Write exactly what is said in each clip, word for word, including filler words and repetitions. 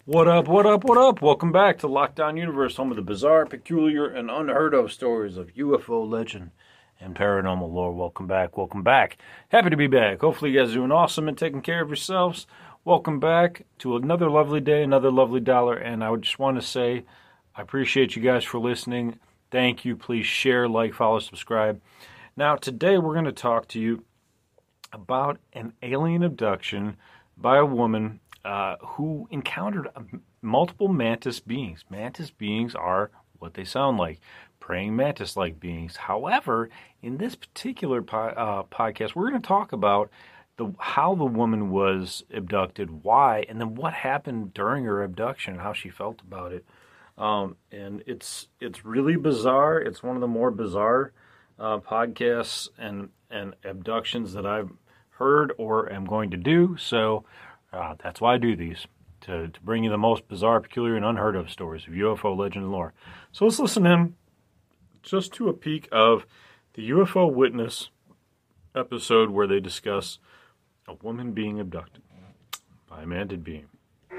What up, what up, what up? Welcome back to Lockdown Universe, home of the bizarre, peculiar, and unheard of stories of U F O legend and paranormal lore. Welcome back, welcome back. Happy to be back. Hopefully you guys are doing awesome and taking care of yourselves. Welcome back to another lovely day, another lovely dollar, and I would just want to say I appreciate you guys for listening. Thank you. Please share, like, follow, subscribe. Now, today we're going to talk to you about an alien abduction by a woman Uh, who encountered uh, multiple mantis beings. Mantis beings are what they sound like, praying mantis-like beings. However, in this particular po- uh, podcast, we're going to talk about the how the woman was abducted, why, and then what happened during her abduction, and how she felt about it. Um, and it's it's really bizarre. It's one of the more bizarre uh, podcasts and, and abductions that I've heard or am going to do. So Uh, that's why I do these, to, to bring you the most bizarre, peculiar, and unheard of stories of U F O legend and lore. So let's listen in just to a peek of the U F O Witness episode where they discuss a woman being abducted by a mantis being.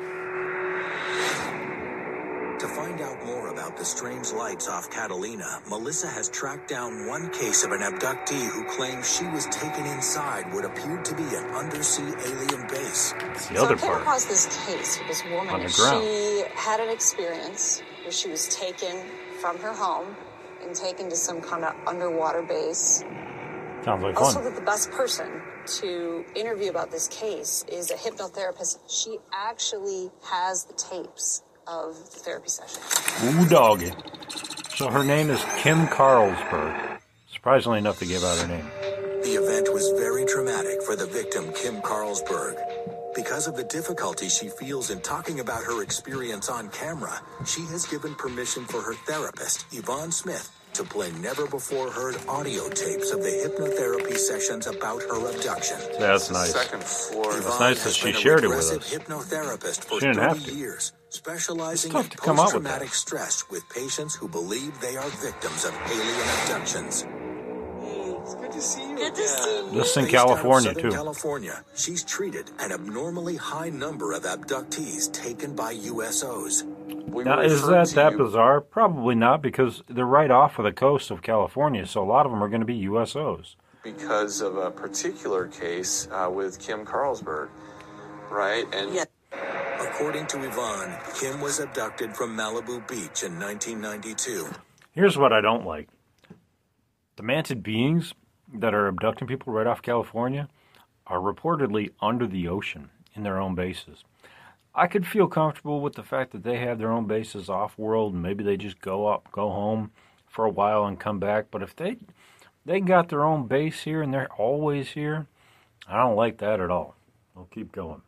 To find out more about the strange lights off Catalina, Melissa has tracked down one case of an abductee who claims she was taken inside what appeared to be an undersea alien base. The so other I came part across this case with this woman. on the ground. She had an experience where she was taken from her home and taken to some kind of underwater base. Sounds like Also, fun. that the best person to interview about this case is a hypnotherapist. She actually has the tapes of the therapy session. Ooh, doggy. So her name is Kim Carlsberg. Surprisingly enough to give out her name. The event was very traumatic for the victim, Kim Carlsberg. Because of the difficulty she feels in talking about her experience on camera, she has given permission for her therapist, Yvonne Smith, to play never-before-heard audio tapes of the hypnotherapy sessions about her abduction. That's nice. Second floor. It's nice that she shared it with us. Hypnotherapist for She didn't have thirty to. years, specializing It's in tough to come up with post-traumatic that. stress with patients who believe they are victims of alien abductions. It's good to see you. Good to see you. This is in Based out of California, Southern too. California, she's treated an abnormally high number of abductees taken by U S Os. We Now, were is referred that to that you- bizarre? Probably not, because they're right off of the coast of California, so a lot of them are going to be U S Os. because of a particular case uh, with Kim Carlsberg, right? And Yeah. According to Yvonne, Kim was abducted from Malibu Beach in nineteen ninety-two. Here's what I don't like. The mantis beings that are abducting people right off California are reportedly under the ocean in their own bases. I could feel comfortable with the fact that they have their own bases off-world and maybe they just go up, go home for a while and come back. But if they they got their own base here and they're always here, I don't like that at all. We'll keep going.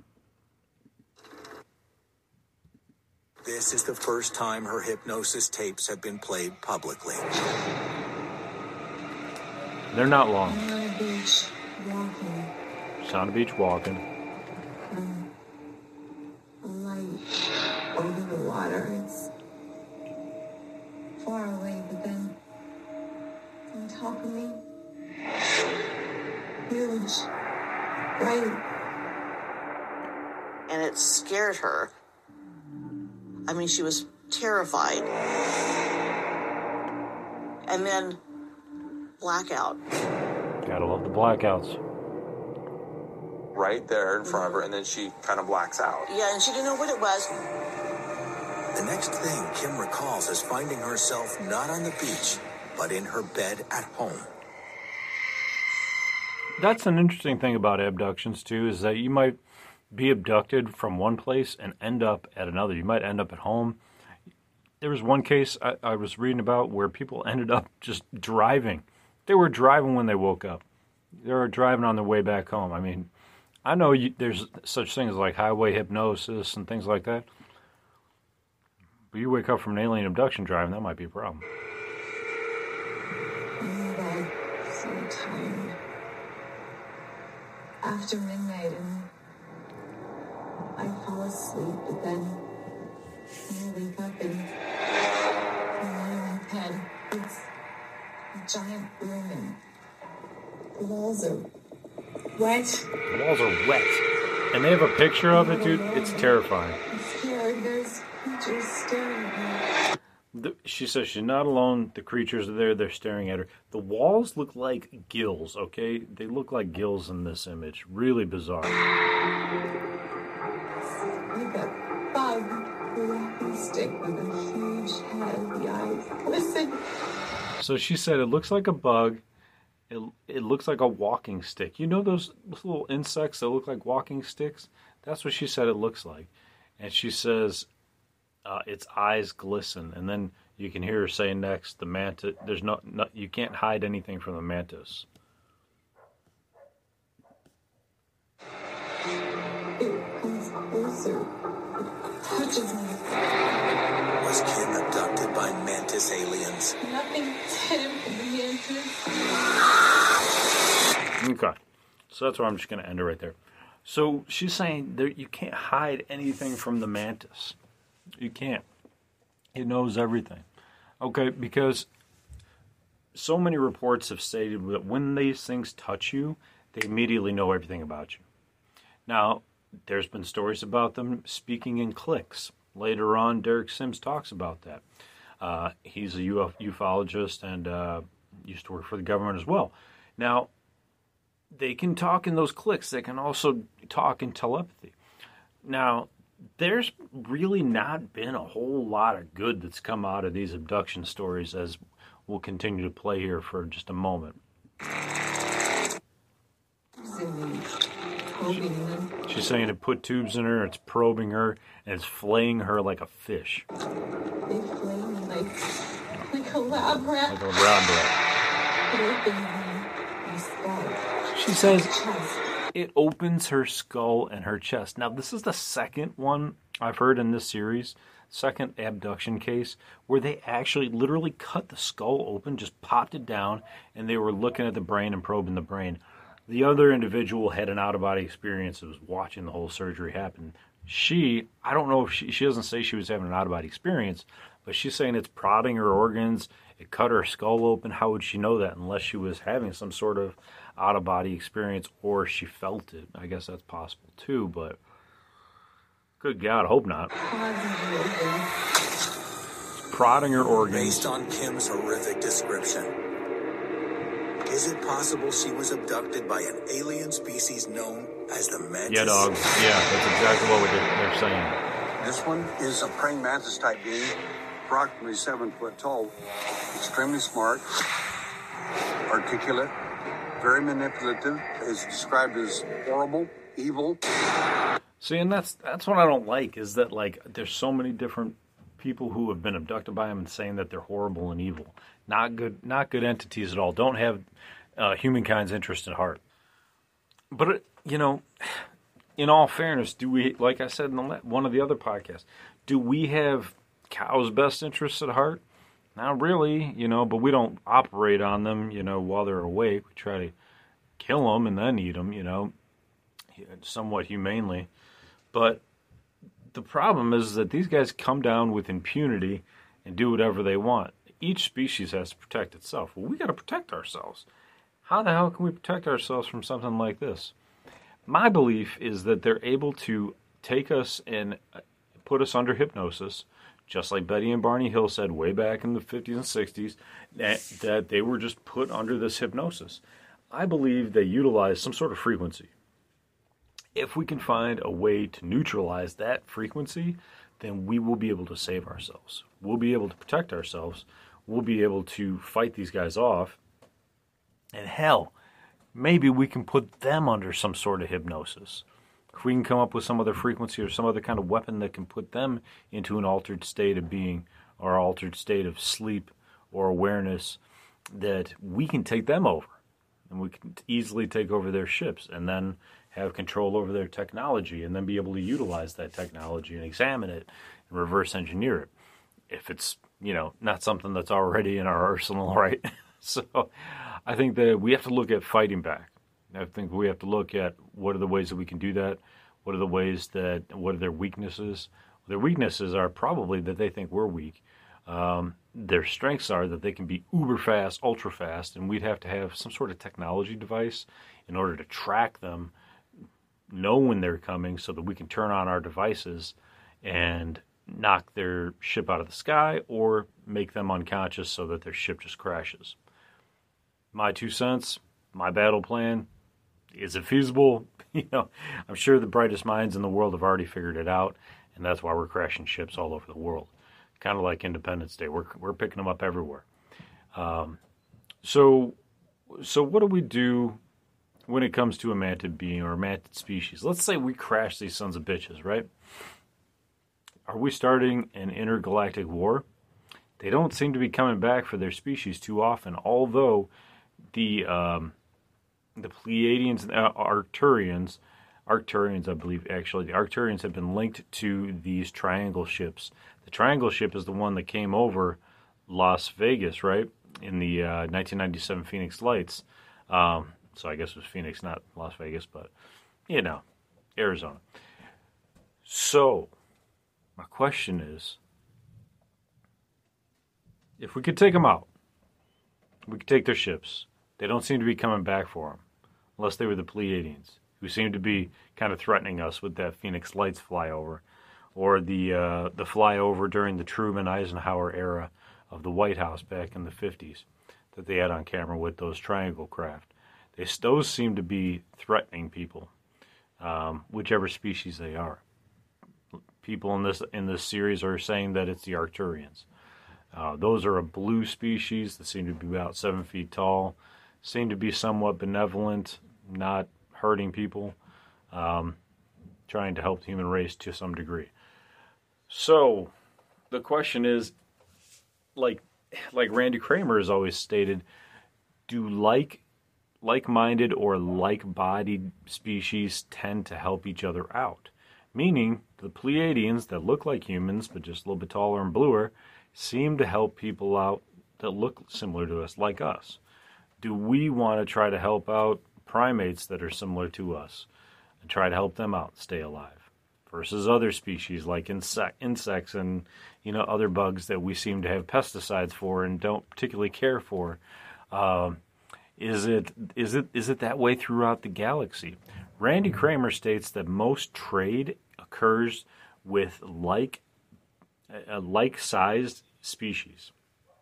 This is the first time her hypnosis tapes have been played publicly. They're not long. I'm on a beach, walking. Sound of beach walking. Um, a light over the water. It's far away, but then on top of me, huge, bright. And it scared her. I mean, she was terrified. And then blackout. Gotta love the blackouts. right there in front of her, and then she kind of blacks out. Yeah, and she didn't know what it was. The next thing Kim recalls is finding herself not on the beach, but in her bed at home. That's an interesting thing about abductions, too, is that you might be abducted from one place and end up at another. You might end up at home. There was one case I, I was reading about where people ended up just driving. They were driving when they woke up. They were driving on their way back home. I mean, I know you, there's such things like highway hypnosis and things like that. But you wake up from an alien abduction driving, that might be a problem. I'm in bed, so tired. After midnight, and I fall asleep, but then I wake up and I'm lying in bed. It's a giant room, and the walls are wet. The walls are wet. And they have a picture of it, dude. It's terrifying. I'm scared. like there's creatures staring at me. The, she says she's not alone. The creatures are there. They're staring at her. The walls look like gills, okay? They look like gills in this image. Really bizarre. Like a bug, a walking stick with a huge head, the eyes. Listen. So she said it looks like a bug. It, it looks like a walking stick. You know those little insects that look like walking sticks? That's what she said it looks like. And she says uh, its eyes glisten. And then you can hear her say next, the mantis, there's no, no, you can't hide anything from the mantis. It comes closer. It touches me. Was Kim abducted by mantis aliens? Nothing hidden from the mantis. Okay. So that's where I'm just going to end it right there. So she's saying there you can't hide anything from the mantis. You can't. It knows everything. Okay, because so many reports have stated that when these things touch you, they immediately know everything about you. Now, there's been stories about them speaking in clicks. Later on, Derek Sims talks about that. Uh, he's a U F ufologist and uh, used to work for the government as well. Now, they can talk in those clicks. They can also talk in telepathy. Now, there's really not been a whole lot of good that's come out of these abduction stories, as we'll continue to play here for just a moment. She's saying it put tubes in her, it's probing her, and it's flaying her like a fish. They flay me like, like a lab rat. Like a lab rat. It opens my, my skull. She says Chest. it opens her skull and her chest. Now, this is the second one I've heard in this series, second abduction case, where they actually literally cut the skull open, just popped it down, and they were looking at the brain and probing the brain. The other individual had an out-of-body experience and was watching the whole surgery happen. She, I don't know if she, she doesn't say she was having an out-of-body experience, but she's saying it's prodding her organs, it cut her skull open. How would she know that unless she was having some sort of out-of-body experience or she felt it? I guess that's possible too, but good God, I hope not. It's prodding her organs. Based on Kim's horrific description, is it possible she was abducted by an alien species known as the mantis? Yeah, dog. Yeah, that's exactly what they're saying. This one is a praying mantis type being, approximately seven foot tall, extremely smart, articulate, very manipulative, is described as horrible, evil. See, and that's that's what I don't like, is that, like, there's so many different people who have been abducted by them and saying that they're horrible and evil. Not good, not good entities at all. Don't have uh, humankind's interest at heart. But, it, you know, in all fairness, do we, like I said in the, one of the other podcasts, do we have cows' best interests at heart? Not really, you know, but we don't operate on them, you know, while they're awake. We try to kill them and then eat them, you know, somewhat humanely. But the problem is that these guys come down with impunity and do whatever they want. Each species has to protect itself. Well, we got to protect ourselves. How the hell can we protect ourselves from something like this? My belief is that they're able to take us and put us under hypnosis, just like Betty and Barney Hill said way back in the fifties and sixties, that, that they were just put under this hypnosis. I believe they utilize some sort of frequency. If we can find a way to neutralize that frequency, then we will be able to save ourselves. We'll be able to protect ourselves. We'll be able to fight these guys off. And hell, maybe we can put them under some sort of hypnosis. If we can come up with some other frequency or some other kind of weapon that can put them into an altered state of being or altered state of sleep or awareness, that we can take them over. And we can easily take over their ships and then have control over their technology and then be able to utilize that technology and examine it and reverse engineer it. If it's, you know, not something that's already in our arsenal, right? So I think that we have to look at fighting back. I think we have to look at what are the ways that we can do that. What are the ways that, what are their weaknesses? Their weaknesses are probably that they think we're weak. Um, their strengths are that they can be uber fast, ultra fast, and we'd have to have some sort of technology device in order to track them, know when they're coming so that we can turn on our devices and knock their ship out of the sky or make them unconscious so that their ship just crashes. My two cents, my battle plan, is it feasible? You know, I'm sure the brightest minds in the world have already figured it out, and that's why we're crashing ships all over the world. Kind of like Independence Day. We're we're picking them up everywhere. Um, so, so what do we do when it comes to a mantid being or a mantid species? Let's say we crash these sons of bitches, right? Are we starting an intergalactic war? They don't seem to be coming back for their species too often, although the um, the Pleiadians and uh, Arcturians, Arcturians, I believe, actually, the Arcturians have been linked to these triangle ships. The triangle ship is the one that came over Las Vegas, right, in the uh, nineteen ninety-seven Phoenix Lights. Um, so I guess it was Phoenix, not Las Vegas, but, you know, Arizona. So, my question is, if we could take them out, we could take their ships. They don't seem to be coming back for them, unless they were the Pleiadians, who seem to be kind of threatening us with that Phoenix Lights flyover, or the uh, the flyover during the Truman Eisenhower era of the White House back in the fifties that they had on camera with those triangle craft. They, those seem to be threatening people, um, whichever species they are. People in this in this series are saying that it's the Arcturians. Uh, those are a blue species that seem to be about seven feet tall, seem to be somewhat benevolent, not hurting people, um, trying to help the human race to some degree. So, the question is, like, like Randy Kramer has always stated, do like, like-minded or like-bodied species tend to help each other out? Meaning, the Pleiadians that look like humans, but just a little bit taller and bluer, seem to help people out that look similar to us, like us. Do we want to try to help out primates that are similar to us and try to help them out stay alive versus other species like insect, insects and, you know, other bugs that we seem to have pesticides for and don't particularly care for? Um, is it is it is it that way throughout the galaxy? Randy Kramer states that most trade occurs with like uh, like-sized species.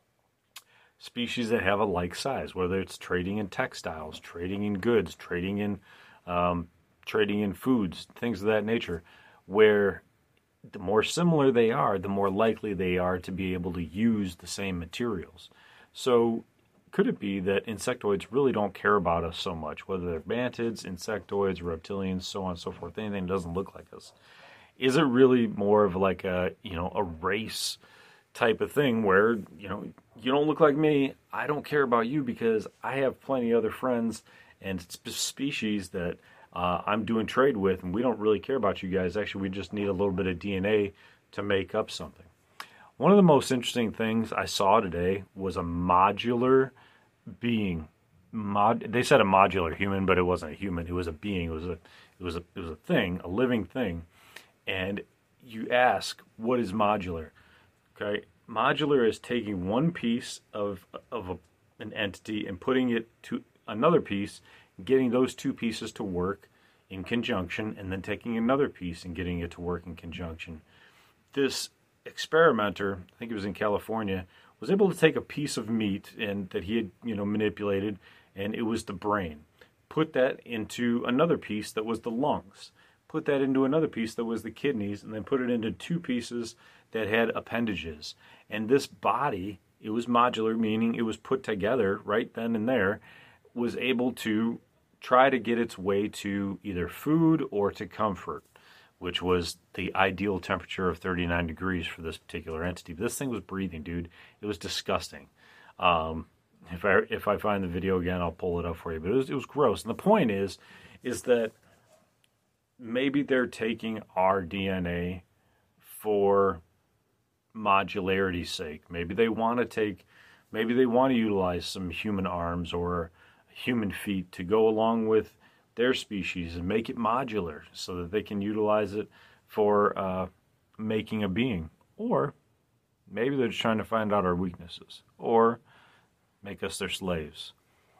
Species that have a like size, whether it's trading in textiles, trading in goods, trading in um, trading in foods, things of that nature, where the more similar they are, the more likely they are to be able to use the same materials. So could it be that insectoids really don't care about us so much, whether they're mantids, insectoids, reptilians, so on and so forth, anything that doesn't look like us? Is it really more of like a, you know, a race type of thing where, you know, you don't look like me, I don't care about you because I have plenty of other friends and species that uh, I'm doing trade with, and we don't really care about you guys. Actually, we just need a little bit of D N A to make up something. One of the most interesting things I saw today was a modular being. Mod, they said a modular human, but it wasn't a human. It was a being. It was a, it was a, it was a thing, a living thing. And you ask, what is modular? Okay, modular is taking one piece of of a, an entity and putting it to another piece, getting those two pieces to work in conjunction, and then taking another piece and getting it to work in conjunction. This experimenter, I think it was in California, was able to take a piece of meat and that he had, you know, manipulated, and it was the brain. Put that into another piece that was the lungs. Put that into another piece that was the kidneys, and then put it into two pieces that had appendages. And this body, it was modular, meaning it was put together right then and there, was able to try to get its way to either food or to comfort, which was the ideal temperature of thirty-nine degrees for this particular entity. But this thing was breathing, dude. It was disgusting. Um, if I if I find the video again, I'll pull it up for you. But it was, it was gross. And the point is, is that maybe they're taking our D N A for modularity's sake. Maybe they want to take, maybe they want to utilize some human arms or human feet to go along with their species and make it modular so that they can utilize it for uh, making a being. Or maybe they're just trying to find out our weaknesses, or make us their slaves,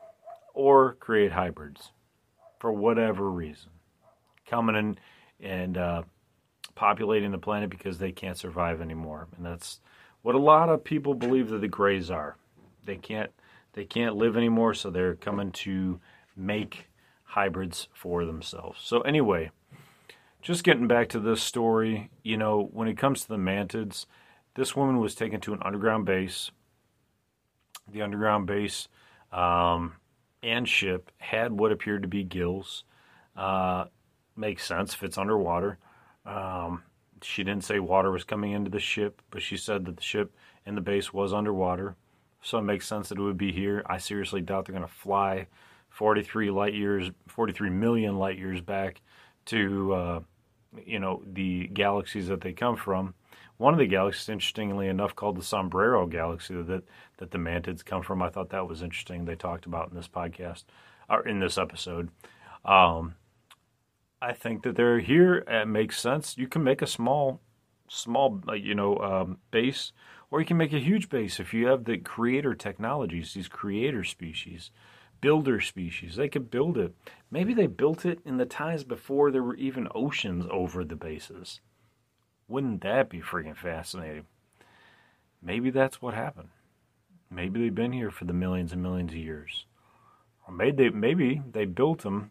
or create hybrids for whatever reason. Coming in and uh, populating the planet because they can't survive anymore. And that's what a lot of people believe that the Greys are. They can't they can't live anymore, so they're coming to make hybrids for themselves. So anyway, just getting back to this story, you know, when it comes to the mantids, this woman was taken to an underground base. The underground base um, and ship had what appeared to be gills. Uh, makes sense if it's underwater. Um, she didn't say water was coming into the ship, but she said that the ship and the base was underwater. So it makes sense that it would be here. I seriously doubt they're going to fly forty-three light years, forty-three million light years back to, uh, you know, the galaxies that they come from. One of the galaxies, interestingly enough, called the Sombrero Galaxy, that that the mantids come from. I thought that was interesting. They talked about in this podcast, or in this episode. Um, I think that they're here. It makes sense. You can make a small, small, uh, you know, um, base, or you can make a huge base if you have the creator technologies, these creator species, builder species. They could build it. Maybe they built it in the times before there were even oceans over the bases. Wouldn't that be freaking fascinating? Maybe that's what happened. Maybe they've been here for the millions and millions of years. Or maybe they, maybe they built them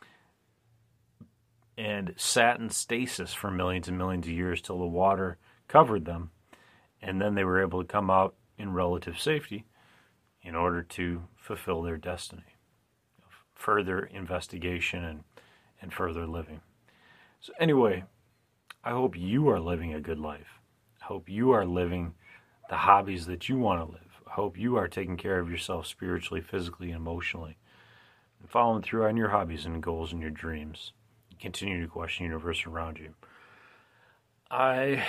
and sat in stasis for millions and millions of years till the water covered them, and then they were able to come out in relative safety in order to fulfill their destiny. Further investigation and, and further living. So anyway, I hope you are living a good life. I hope you are living the hobbies that you want to live. I hope you are taking care of yourself spiritually, physically, and emotionally, and following through on your hobbies and goals and your dreams. And continue to question the universe around you. I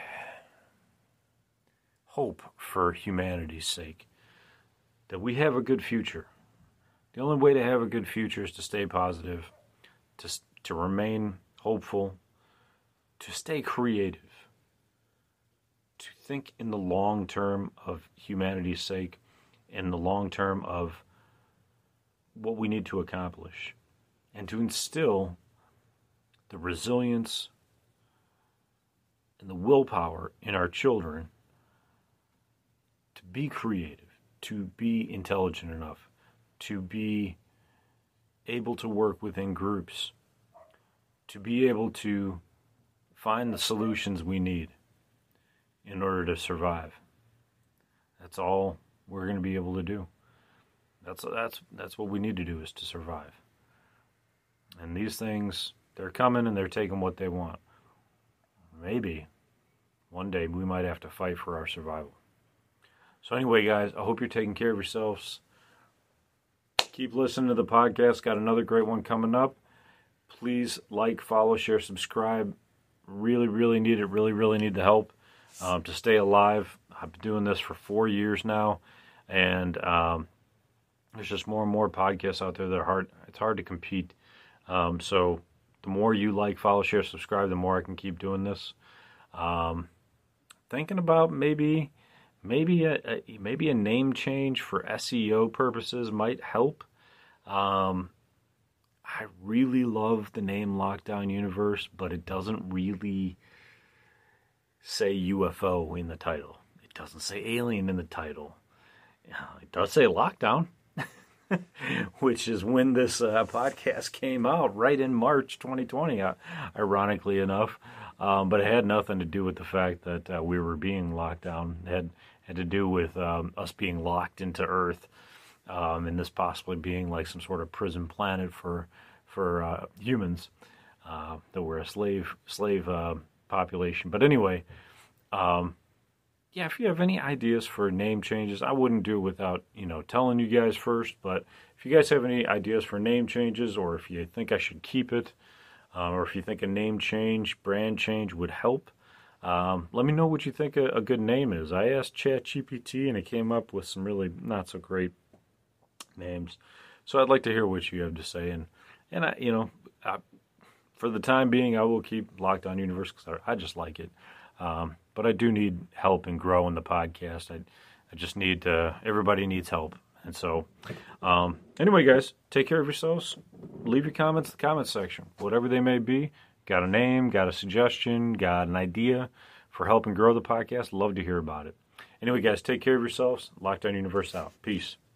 hope, for humanity's sake, that we have a good future. The only way to have a good future is to stay positive, to to remain hopeful, to stay creative, to think in the long term of humanity's sake, in the long term of what we need to accomplish, and to instill the resilience and the willpower in our children to be creative, to be intelligent enough, to be able to work within groups, to be able to find the solutions we need in order to survive. That's all we're going to be able to do. That's that's that's what we need to do, is to survive. And these things, they're coming and they're taking what they want. Maybe one day we might have to fight for our survival. So anyway, guys, I hope you're taking care of yourselves. Keep listening to the podcast. Got another great one coming up. Please like, follow, share, subscribe. Really, really need it. Really, really need the help um, to stay alive. I've been doing this for four years now, and um, there's just more and more podcasts out there that are hard. It's hard to compete. Um, so the more you like, follow, share, subscribe, the more I can keep doing this. Um, thinking about maybe, maybe a, a maybe a name change for S E O purposes might help. Um, I really love the name Lockdown Universe, but it doesn't really say U F O in the title. It doesn't say alien in the title. It does say Lockdown, which is when this uh, podcast came out, right in March twenty twenty, uh, ironically enough. Um, but it had nothing to do with the fact that uh, we were being locked down. It had, had to do with um, us being locked into Earth, um, and this possibly being like some sort of prison planet for for uh, humans uh, that were a slave slave uh, population. But anyway, um, yeah, if you have any ideas for name changes, I wouldn't do it without, you know, telling you guys first. But if you guys have any ideas for name changes, or if you think I should keep it, um, or if you think a name change, brand change would help, um, let me know what you think a, a good name is. I asked ChatGPT, and it came up with some really not so great names. So I'd like to hear what you have to say. And, and I, you know, I, for the time being, I will keep Lockdown Universe because I, I just like it. Um, but I do need help in growing the podcast. I, I just need to, everybody needs help. And so, um, anyway, guys, take care of yourselves. Leave your comments in the comments section, whatever they may be. Got a name, got a suggestion, got an idea for helping grow the podcast? Love to hear about it. Anyway, guys, take care of yourselves. Lockdown Universe out. Peace.